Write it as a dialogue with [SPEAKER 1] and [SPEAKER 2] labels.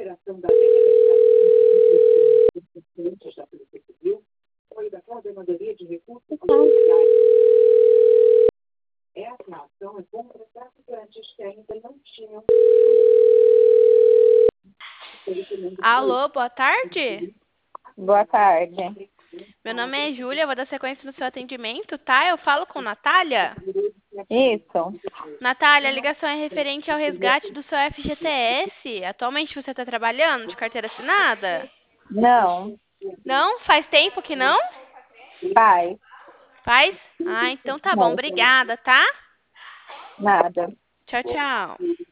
[SPEAKER 1] Alô, boa tarde.
[SPEAKER 2] Boa tarde.
[SPEAKER 1] Meu nome é Júlia, vou dar sequência no seu atendimento, tá? Eu falo com Natália.
[SPEAKER 2] Isso.
[SPEAKER 1] Natália, a ligação é referente ao resgate do seu FGTS. Atualmente você está trabalhando de carteira assinada?
[SPEAKER 2] Não.
[SPEAKER 1] Não? Faz tempo que não?
[SPEAKER 2] Pai.
[SPEAKER 1] Faz? Ah, então tá bom.
[SPEAKER 2] Não.
[SPEAKER 1] Obrigada, tá?
[SPEAKER 2] Nada.
[SPEAKER 1] Tchau, tchau.